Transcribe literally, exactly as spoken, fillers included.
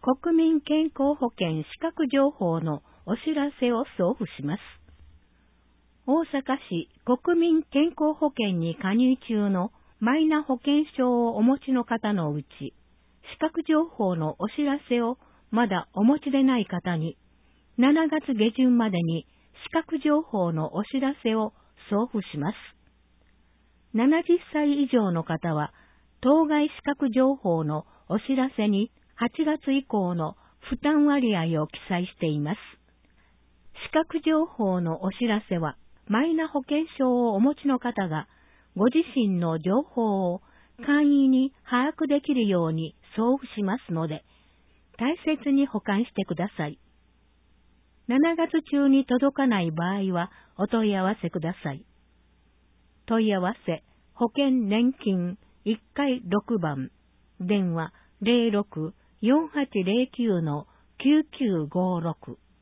国民健康保険資格情報のお知らせを送付します。大阪市国民健康保険に加入中のマイナ保険証をお持ちの方のうち、資格情報のお知らせをまだお持ちでない方に、しちがつ下旬までに資格情報のお知らせを送付します。ななじゅっさい以上の方は、当該資格情報のお知らせにはちがつ以降の負担割合を記載しています。資格情報のお知らせは、マイナ保険証をお持ちの方が、ご自身の情報を簡易に把握できるように送付しますので、大切に保管してください。しちがつ中に届かない場合はお問い合わせください。問い合わせ、保険年金いっかいろくばん、電話 ゼロろく よんはちゼロきゅう きゅうきゅうごろく